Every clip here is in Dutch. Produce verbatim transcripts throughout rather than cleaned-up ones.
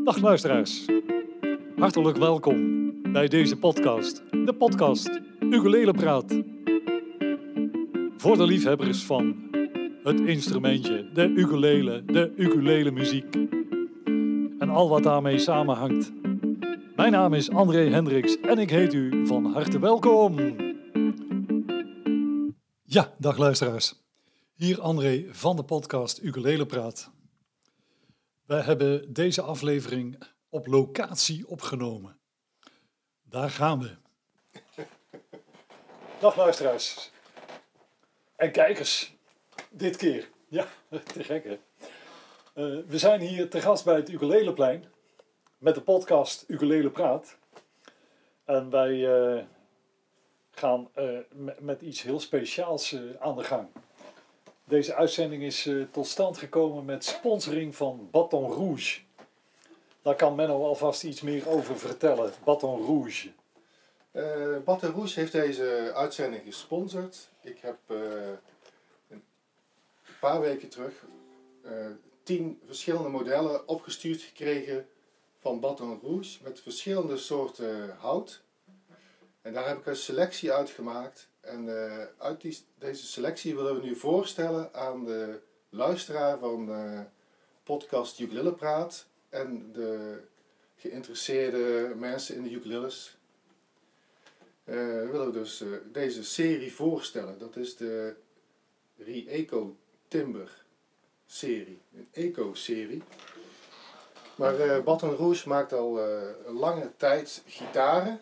Dag luisteraars, hartelijk welkom bij deze podcast, de podcast Ukulele Praat. Voor de liefhebbers van het instrumentje, de ukulele, de ukulele muziek en al wat daarmee samenhangt. Mijn naam is André Hendricks en ik heet u van harte welkom. Ja, dag luisteraars. Hier André van de podcast Ukulele Praat. We hebben deze aflevering op locatie opgenomen. Daar gaan we. Dag luisteraars. En kijkers. Dit keer. Ja, te gek hè. Uh, we zijn hier te gast bij het Ukuleleplein. Met de podcast Ukulele Praat. En wij uh, gaan uh, met, met iets heel speciaals uh, aan de gang. Deze uitzending is uh, tot stand gekomen met sponsoring van Baton Rouge. Daar kan Menno alvast iets meer over vertellen. Baton Rouge. Uh, Baton Rouge heeft deze uitzending gesponsord. Ik heb uh, een paar weken terug uh, tien verschillende modellen opgestuurd gekregen van Baton Rouge met verschillende soorten hout. En daar heb ik een selectie uit gemaakt. En uh, uit die, deze selectie willen we nu voorstellen aan de luisteraar van de podcast Ukulele Praat en de geïnteresseerde mensen in de ukuleles. Uh, willen we dus uh, deze serie voorstellen. Dat is de Re-Eco Timber serie, een eco-serie. Maar uh, Baton Rouge maakt al uh, een lange tijd gitaren.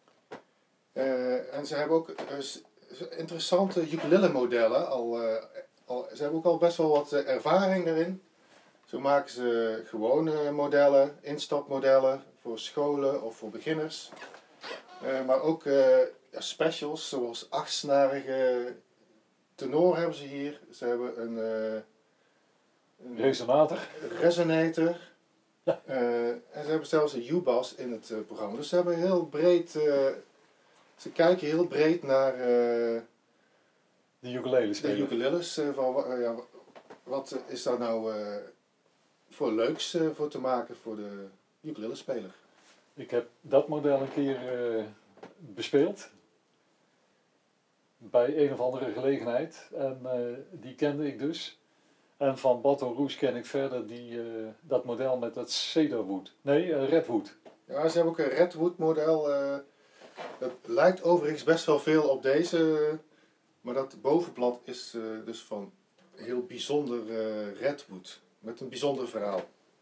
Uh, en ze hebben ook uh, interessante ukulele modellen. Al, uh, al, ze hebben ook al best wel wat uh, ervaring daarin. Zo maken ze gewone modellen, instapmodellen voor scholen of voor beginners. Uh, maar ook uh, ja, specials zoals achtsnarige tenor hebben ze hier. Ze hebben een, uh, een resonator. resonator. Ja. Uh, en ze hebben zelfs een U-bass in het uh, programma. Dus ze hebben heel breed... Uh, Ze kijken heel breed naar uh, de ukuleles. De ukuleles. Uh, van, uh, ja, wat is daar nou uh, voor leuks uh, voor te maken voor de ukulelespeler? Ik heb dat model een keer uh, bespeeld. Bij een of andere gelegenheid. En uh, die kende ik dus. En van Baton Rouge ken ik verder die, uh, dat model met dat cedarwood. Nee, uh, redwood. Ja, ze hebben ook een redwood model. Uh, Dat lijkt overigens best wel veel op deze, maar dat bovenblad is uh, dus van heel bijzonder uh, redwood, met een bijzonder verhaal.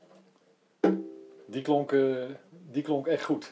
Die klonk, uh, die klonk echt goed.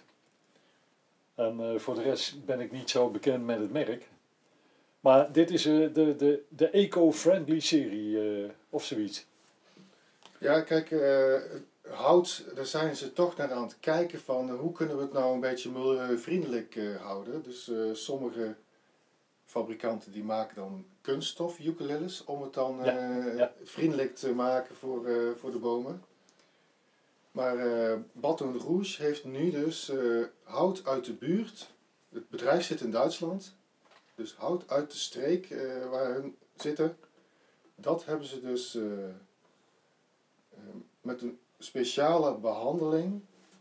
En uh, voor de rest ben ik niet zo bekend met het merk. Maar dit is uh, de, de, de eco-friendly serie, uh, of zoiets. Ja, kijk... Uh, Hout, daar zijn ze toch naar aan het kijken van uh, hoe kunnen we het nou een beetje milieuvriendelijk uh, houden. Dus uh, sommige fabrikanten die maken dan kunststof ukuleles om het dan uh, ja, ja. vriendelijk te maken voor, uh, voor de bomen. Maar uh, Baton Rouge heeft nu dus uh, hout uit de buurt. Het bedrijf zit in Duitsland. Dus hout uit de streek uh, waar hun zitten. Dat hebben ze dus uh, uh, met een speciale behandeling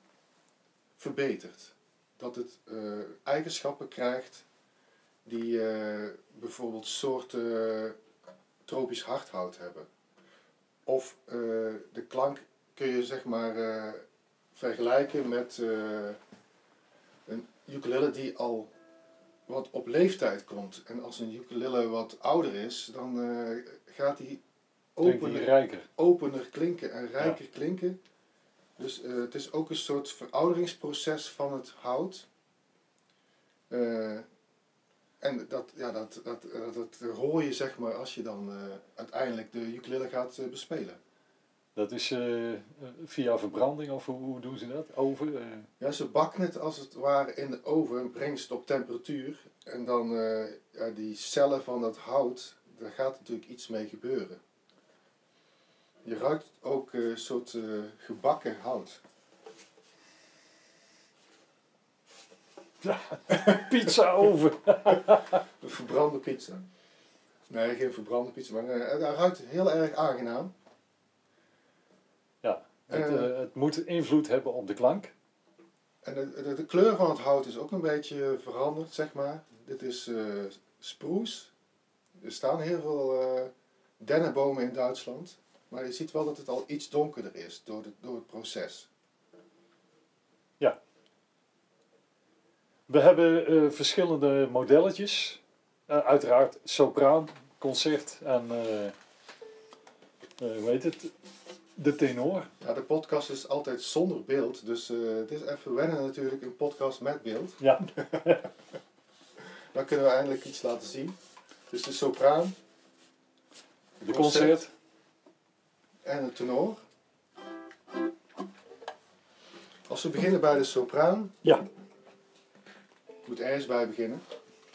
verbeterd. Dat het uh, eigenschappen krijgt die uh, bijvoorbeeld soorten uh, tropisch hardhout hebben. Of uh, de klank kun je zeg maar uh, vergelijken met uh, een ukulele die al wat op leeftijd komt. En als een ukulele wat ouder is, dan uh, gaat die Opener, opener klinken en rijker ja. klinken. Dus uh, het is ook een soort verouderingsproces van het hout. Uh, en dat, ja, dat, dat, dat, dat hoor je zeg maar als je dan uh, uiteindelijk de ukulele gaat uh, bespelen. Dat is uh, via verbranding of hoe, hoe doen ze dat? Oven? Uh... Ja, ze bakken het als het ware in de oven en brengen ze het op temperatuur. En dan uh, ja, die cellen van dat hout, daar gaat natuurlijk iets mee gebeuren. Je ruikt ook een uh, soort uh, gebakken hout. Ja, pizza oven. Een verbrande pizza. Nee, geen verbrande pizza, maar uh, dat ruikt heel erg aangenaam. Ja, Het, Uh, uh, het moet invloed hebben op de klank. En de, de, de kleur van het hout is ook een beetje veranderd, zeg maar. Dit is uh, spruce. Er staan heel veel uh, dennenbomen in Duitsland. Maar je ziet wel dat het al iets donkerder is door, de, door het proces. Ja. We hebben uh, verschillende modelletjes. Uh, uiteraard sopraan, concert en uh, uh, hoe heet het? De tenor. Ja, de podcast is altijd zonder beeld. Dus uh, het is even wennen natuurlijk, een podcast met beeld. Ja. Dan kunnen we eindelijk iets laten zien. Dus de sopraan. De, de concert. concert. En de tenor. Als we beginnen bij de sopraan. Ja. Ik moet ergens bij beginnen.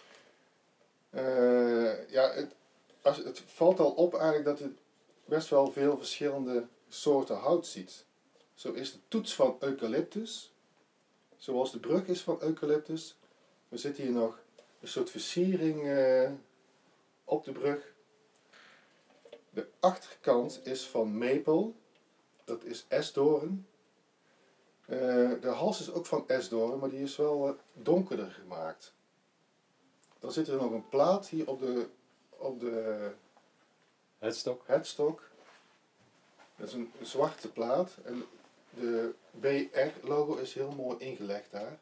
Uh, ja, het, als, het valt al op eigenlijk dat het best wel veel verschillende soorten hout ziet. Zo is de toets van eucalyptus. Zoals de brug is van eucalyptus. Er zit hier nog een soort versiering uh, op de brug. De achterkant is van maple. Dat is esdoorn. Uh, de hals is ook van esdoorn, maar die is wel uh, donkerder gemaakt. Dan zit er nog een plaat hier op de, op de headstok. headstok. Dat is een zwarte plaat. En de B R-logo is heel mooi ingelegd daar.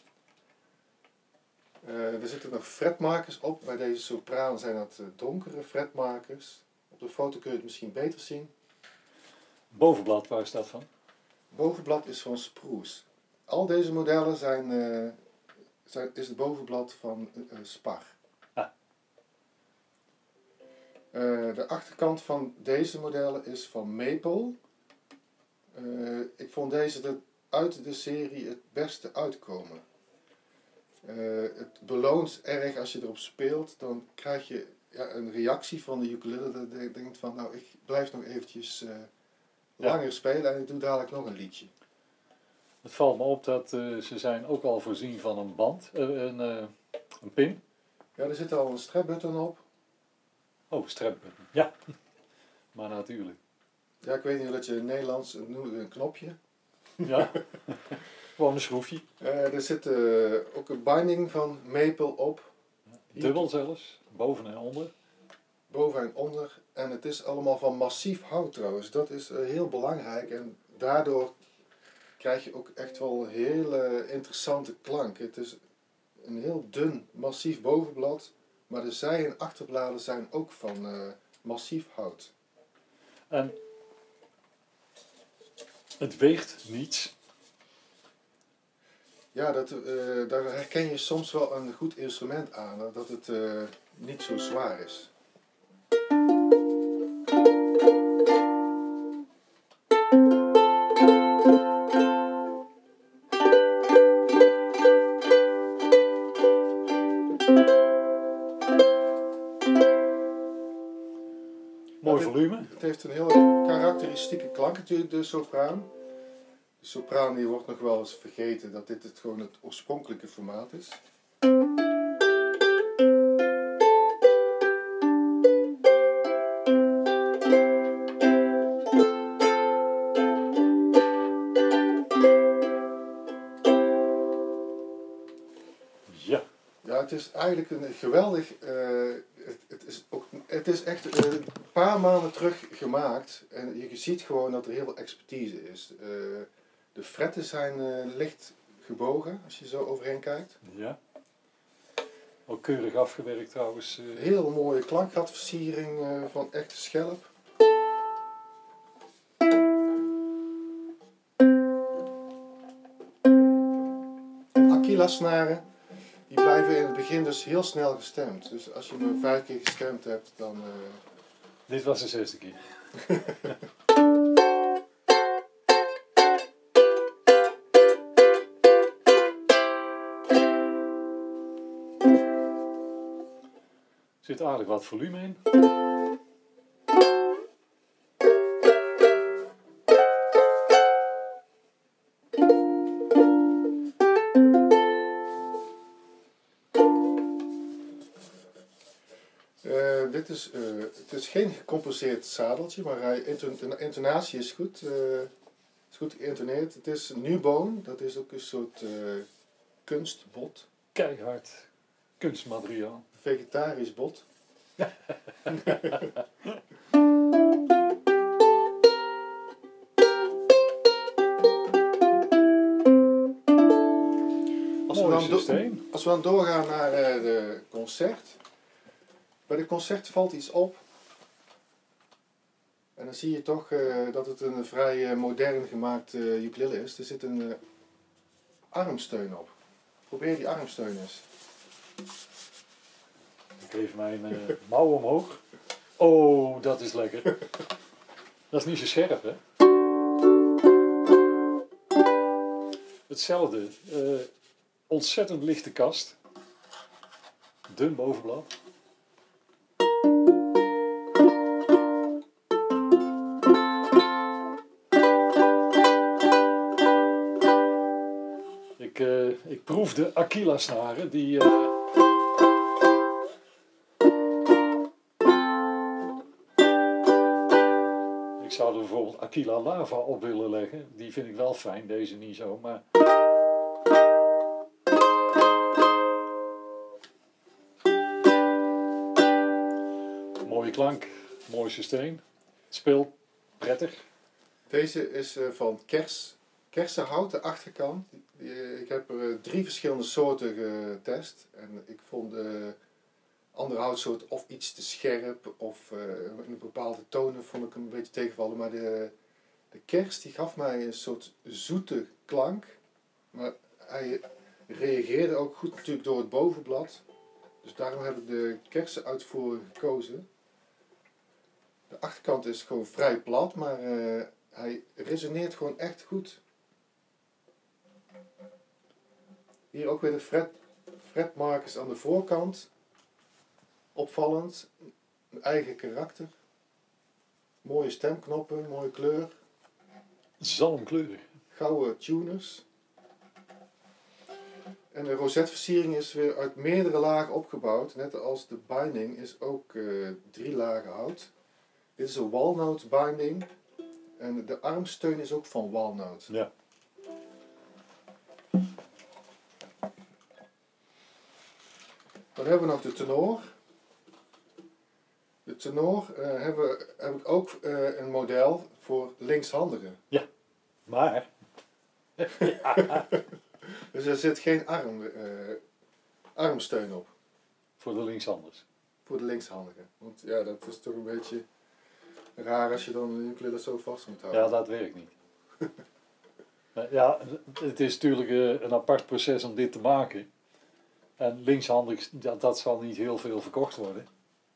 Uh, er zitten nog fretmakers op. Bij deze sopraan zijn dat uh, donkere fretmakers. Op de foto kun je het misschien beter zien. Bovenblad, waar is dat van? Bovenblad is van spruce. Al deze modellen zijn, uh, zijn, is het bovenblad van uh, spar. Ah. Uh, de achterkant van deze modellen is van maple. Uh, ik vond deze er uit de serie het beste uitkomen. Uh, het beloont erg als je erop speelt. Dan krijg je ja, een reactie van de ukulele. Dat je denkt van nou ik blijf nog eventjes uh, langer ja. spelen en ik doe dadelijk nog een liedje. Het valt me op dat uh, ze zijn ook al voorzien van een band, uh, een, uh, een pin. Ja, er zit al een strapbutton op. Oh, strapbutton. Ja, maar natuurlijk. Ja, ik weet niet hoe dat je in het Nederlands noemt, een knopje. Ja, gewoon een schroefje. Uh, er zit uh, ook een binding van maple op. Ja, dubbel zelfs, boven en onder. Boven en onder. En het is allemaal van massief hout trouwens. Dat is uh, heel belangrijk en daardoor krijg je ook echt wel een hele interessante klank. Het is een heel dun, massief bovenblad, maar de zij- en achterbladen zijn ook van uh, massief hout. En het weegt niets. Ja, dat, uh, daar herken je soms wel een goed instrument aan, dat het uh, niet zo zwaar is. Mooi volume. Het heeft een hele karakteristieke klank natuurlijk, de sopraan. De sopraan die wordt nog wel eens vergeten dat dit het gewoon het oorspronkelijke formaat is. Ja. Ja, het is eigenlijk een geweldig... Uh, het, het, is ook, het is echt uh, een paar maanden terug gemaakt. En je ziet gewoon dat er heel veel expertise is. Uh, de fretten zijn uh, licht gebogen, als je zo overheen kijkt. Ja. Ook keurig afgewerkt trouwens. Uh... Heel mooie klankgatversiering uh, van echte schelp. Aquila-snaren. Die blijven in het begin dus heel snel gestemd. Dus als je me vijf keer gestemd hebt, dan... Uh... Dit was de zesde keer. Er zit aardig wat volume in. Uh, dit is, uh, het is geen gecomposeerd zadeltje, maar hij, de intonatie is goed. Uh, is goed geïntoneerd. Het is Nuboon, dat is ook een soort uh, kunstbot. Keihard kunstmateriaal. Vegetarisch bot. Als we, dan do- als we dan doorgaan naar uh, de concert. Bij de concert valt iets op. En dan zie je toch uh, dat het een vrij uh, modern gemaakt uh, ukulele is. Er zit een uh, armsteun op. Probeer die armsteun eens. Ik geef mijn uh, mouw omhoog. Oh, dat is lekker. Dat is niet zo scherp, hè? Hetzelfde. Uh, ontzettend lichte kast. Dun bovenblad. Ik, uh, ik proef de Aquila snaren die... Uh, ik zou er bijvoorbeeld Aquila Lava op willen leggen. Die vind ik wel fijn, deze niet zo, maar... Mooie klank, mooi systeem. Het speelt prettig. Deze is uh, van kers, kersenhout, de achterkant. Die, ik heb er uh, drie verschillende soorten getest. En ik vond de andere houtsoort of iets te scherp of uh, in een bepaalde tonen vond ik hem een beetje tegenvallen. Maar de, de kers die gaf mij een soort zoete klank. Maar hij reageerde ook goed natuurlijk door het bovenblad. Dus daarom heb ik de kersenuitvoering gekozen. De achterkant is gewoon vrij plat, maar uh, hij resoneert gewoon echt goed. Hier ook weer de fret, fretmarkers aan de voorkant. Opvallend. Een eigen karakter. Mooie stemknoppen, mooie kleur. Zalmkleurig. Gouden tuners. En de rozetversiering is weer uit meerdere lagen opgebouwd. Net als de binding is ook uh, drie lagen hout. Dit is een walnout binding. En de armsteun is ook van walnout. Ja. Dan hebben we nog de tenor. De tenor uh, hebben, heb ik ook uh, een model voor linkshandigen. Ja, maar... ja. Dus er zit geen arm, uh, armsteun op. Voor de linkshanders. Voor de linkshandigen. Want ja, dat is toch een beetje raar als je dan een ukulele zo vast moet houden. Ja, dat werkt niet. Ja, het is natuurlijk een apart proces om dit te maken. En linkshandig, dat, dat zal niet heel veel verkocht worden.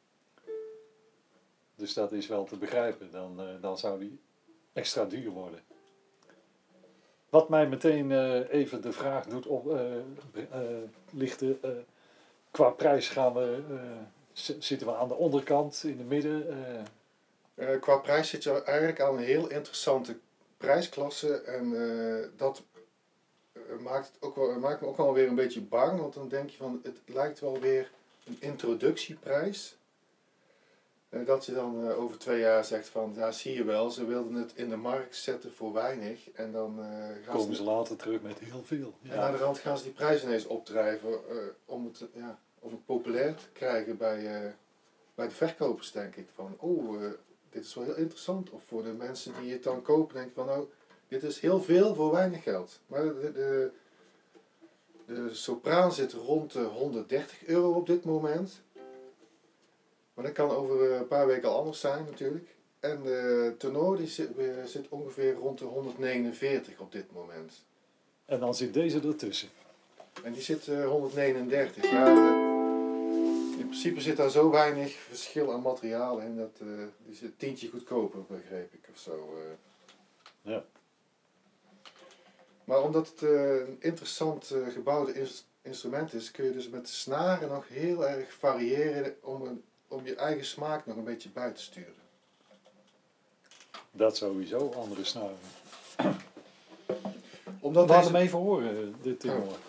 Dus dat is wel te begrijpen. Dan, uh, dan zou die extra duur worden. Wat mij meteen uh, even de vraag doet op, uh, uh, lichten. Uh, qua prijs gaan we, uh, z- zitten we aan de onderkant, in de midden. Uh. Uh, qua prijs zit je eigenlijk aan een heel interessante prijsklasse. En uh, dat uh, maakt, het ook wel, maakt me ook wel weer een beetje bang. Want dan denk je van, het lijkt wel weer een introductieprijs. Uh, dat je dan uh, over twee jaar zegt van, ja zie je wel, ze wilden het in de markt zetten voor weinig. En dan uh, gaan komen ze, ze later terug met heel veel. Ja. En Ja. aan de rand gaan ze die prijs ineens opdrijven uh, om, het, ja, om het populair te krijgen bij, uh, bij de verkopers, denk ik. Van, oh, uh, dit is wel heel interessant. Of voor de mensen die het dan kopen, denk ik van, nou, dit is heel veel voor weinig geld. Maar de, de, de sopraan zit rond de honderddertig euro op dit moment. Maar dat kan over een paar weken al anders zijn natuurlijk. En de tenor die zit, zit ongeveer rond de honderdnegenenveertig op dit moment. En dan zit deze ertussen. En die zit uh, honderdnegenendertig. Ja, de, in principe zit daar zo weinig verschil aan materialen in. Dat, uh, die zit tientje goedkoper, begreep ik. Of zo. Uh. Ja. Maar omdat het uh, een interessant uh, gebouwde ins- instrument is, kun je dus met de snaren nog heel erg variëren om, een, om je eigen smaak nog een beetje bij te sturen. Dat sowieso, andere snaren. Omdat Laat deze... hem even horen, dit tenor. Oh.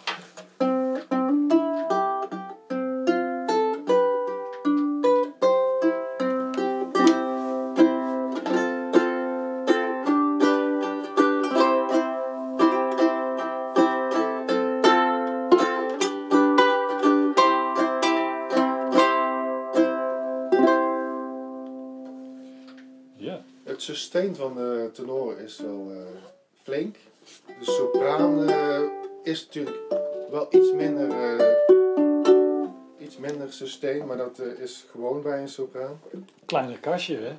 sustain van de tenor is wel uh, flink. De sopraan uh, is natuurlijk wel iets minder, uh, iets minder sustain, maar dat uh, is gewoon bij een sopraan. Kleiner kastje, hè?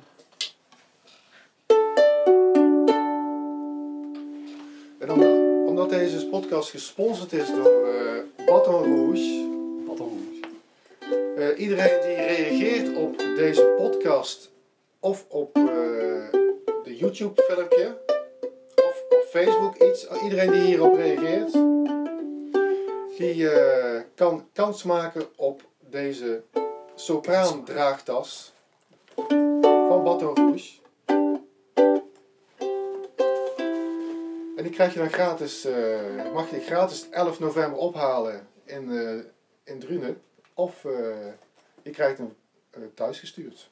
En omdat, omdat deze podcast gesponsord is door uh, Baton Rouge. Baton Rouge. Uh, iedereen die reageert op deze podcast of op uh, de YouTube filmpje of op Facebook iets, iedereen die hierop reageert, die uh, kan kans maken op deze sopraan draagtas van Baton Rouge. En die krijg je dan gratis, uh, mag je gratis elf november ophalen in, uh, in Drunen. Of uh, je krijgt hem uh, thuis gestuurd.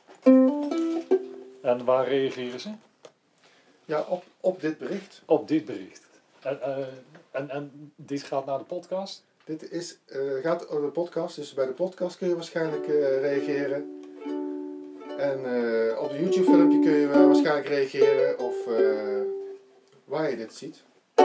En waar reageren ze? Ja, op, op dit bericht. Op dit bericht. En, uh, en, en dit gaat naar de podcast? Dit is, uh, gaat over de podcast, dus bij de podcast kun je waarschijnlijk uh, reageren. En uh, op de YouTube filmpje kun je uh, waarschijnlijk reageren of uh, waar je dit ziet.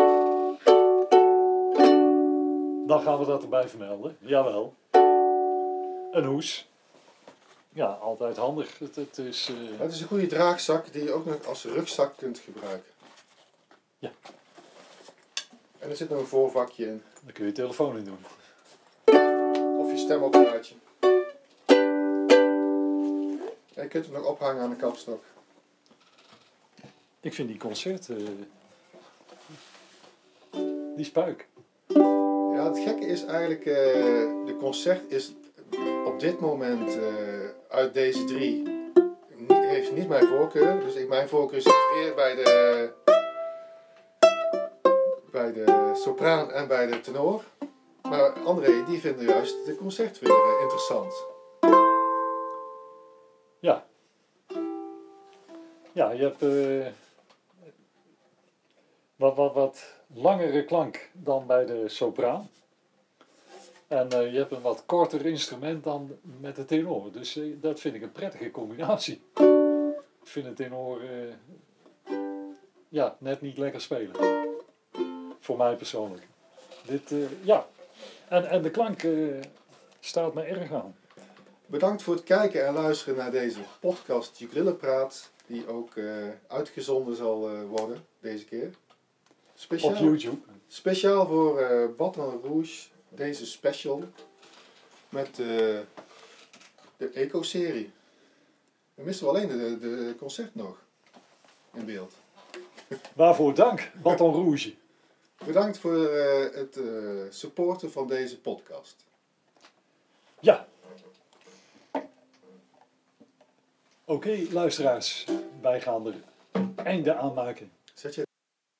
Dan gaan we dat erbij vermelden. Jawel. Een hoes. Ja, altijd handig. Het, het, is, uh... het is een goede draagzak die je ook nog als rugzak kunt gebruiken. Ja. En er zit nog een voorvakje in. Dan kun je je telefoon in doen. Of je stemopparaatje. En je kunt hem nog ophangen aan de kapstok. Ik vind die concert... Uh... die spuik. Ja, het gekke is eigenlijk... Uh, de concert is... op dit moment uh, uit deze drie niet, heeft niet mijn voorkeur. Dus ik, mijn voorkeur zit weer bij de, bij de sopraan en bij de tenor. Maar André, die vinden juist de concert weer uh, interessant. Ja. Ja, je hebt uh, wat, wat, wat langere klank dan bij de sopraan. En uh, je hebt een wat korter instrument dan met de tenor. Dus uh, dat vind ik een prettige combinatie. Ik vind de tenor uh, ja, net niet lekker spelen. Voor mij persoonlijk. Dit, uh, ja. En, en de klank uh, staat me erg aan. Bedankt voor het kijken en luisteren naar deze podcast Ukulele Praat. Die ook uh, uitgezonden zal uh, worden deze keer. Speciaal, op YouTube. Speciaal voor uh, Baton Rouge. Deze special met uh, de Eco-serie. We missen alleen de, de concert nog in beeld. Waarvoor dank, Baton Rouge. Bedankt voor uh, het uh, supporten van deze podcast. Ja. Oké, okay, luisteraars. Wij gaan er een einde aan maken. Zet je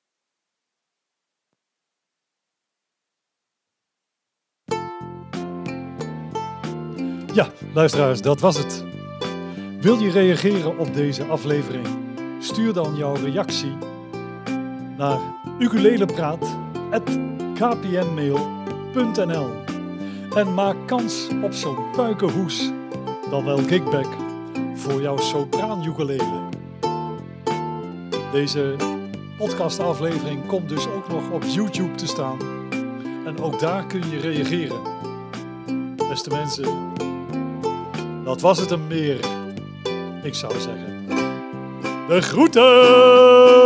Ja, luisteraars, dat was het. Wil je reageren op deze aflevering? Stuur dan jouw reactie naar ukulelepraat apenstaartje k p n mail punt n l en maak kans op zo'n puikenhoes, dan wel kickback, voor jouw sopraan ukulele. Deze podcastaflevering komt dus ook nog op YouTube te staan en ook daar kun je reageren. Beste mensen, dat was het hem meer. Ik zou zeggen, de groeten!